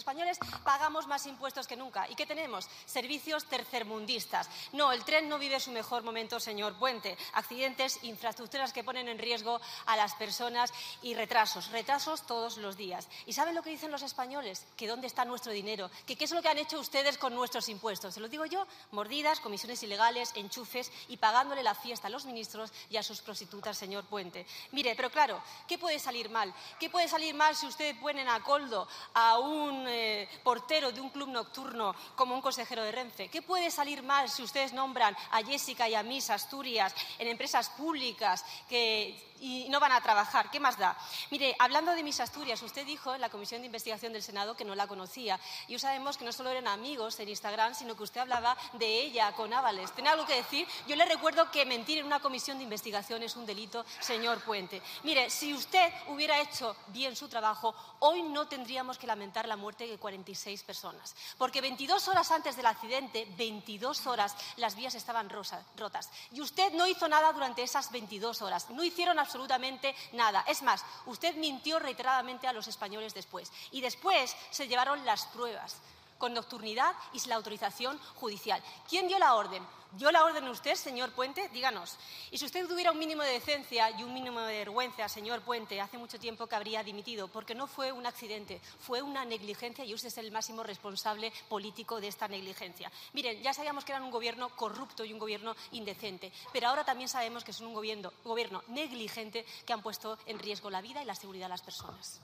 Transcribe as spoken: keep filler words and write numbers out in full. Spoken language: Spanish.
españoles pagamos más impuestos que nunca. ¿Y qué tenemos? Servicios tercermundistas. No, el tren no vive su mejor momento, señor Puente. Accidentes, infraestructuras que ponen en riesgo a las personas y retrasos, retrasos todos los días. ¿Y saben lo que dicen los españoles? Que dónde está nuestro dinero, que qué es lo que han hecho ustedes con nuestros impuestos. Se lo digo yo, mordidas, comisiones ilegales, enchufes y pagándole la fiesta a los ministros y a sus prostitutas, señor Puente. Mire, pero claro, ¿qué puede salir mal? ¿Qué puede salir mal si ustedes ponen a Coldo, a un eh, portero de un club nocturno como un consejero de Renfe? ¿Qué puede salir mal si ustedes nombran a Jessica y a Miss Asturias en empresas públicas que y no van a trabajar? ¿Qué más da? Mire, hablando de Miss Asturias, usted dijo en la Comisión de Investigación del Senado que no la conocía. Y hoy sabemos que no solo eran amigos en Instagram, sino que usted hablaba de ella con Ábales. ¿Tiene algo que decir? Yo le recuerdo que mentir en una comisión de investigación es un delito, señor Puente. Mire, si usted hubiera hecho bien su trabajo, hoy no tendríamos que lamentar la muerte de cuarenta y seis personas. Porque veintidós horas antes del accidente, veintidós horas, las vías estaban rosa, rotas. Y usted no hizo nada durante esas veintidós horas. No hicieron absolutamente nada. Es más, usted mintió reiteradamente a los españoles después. Y después se llevaron las pruebas, con nocturnidad y sin la autorización judicial. ¿Quién dio la orden? ¿Dio la orden usted, señor Puente? Díganos. Y si usted tuviera un mínimo de decencia y un mínimo de vergüenza, señor Puente, hace mucho tiempo que habría dimitido, porque no fue un accidente, fue una negligencia y usted es el máximo responsable político de esta negligencia. Miren, ya sabíamos que eran un gobierno corrupto y un gobierno indecente, pero ahora también sabemos que son un gobierno, gobierno negligente que han puesto en riesgo la vida y la seguridad de las personas.